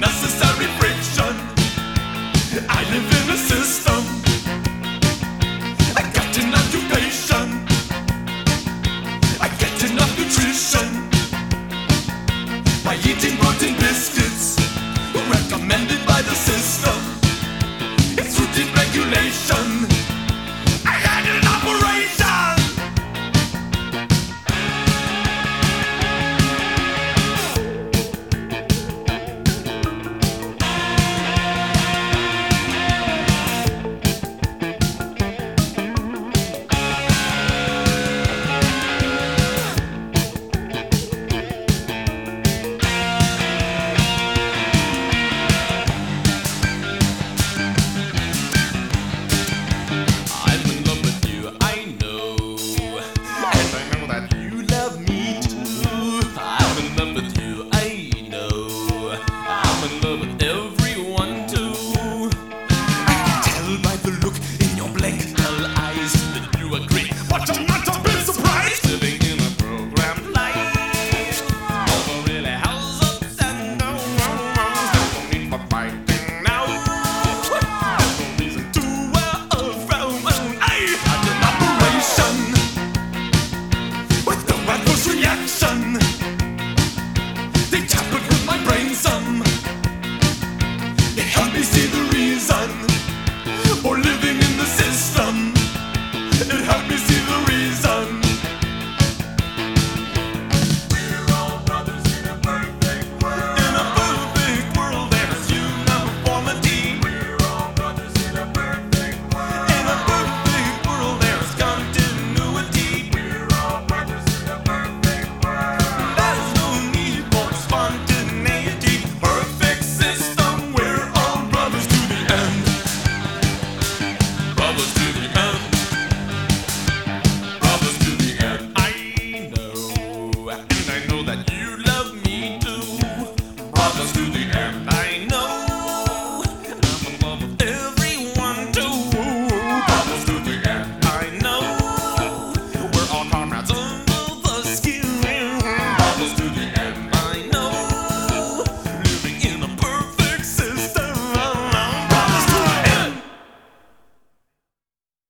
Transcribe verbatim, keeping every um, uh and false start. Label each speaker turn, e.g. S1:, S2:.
S1: unnecessary friction. I live in a system. I got an occupation. I get enough nutrition by eating protein biscuits recommended by the system. It's routine regulation. I had an operation. Reaction. They tampered with my brain some. It helped me see the reason for living in the system.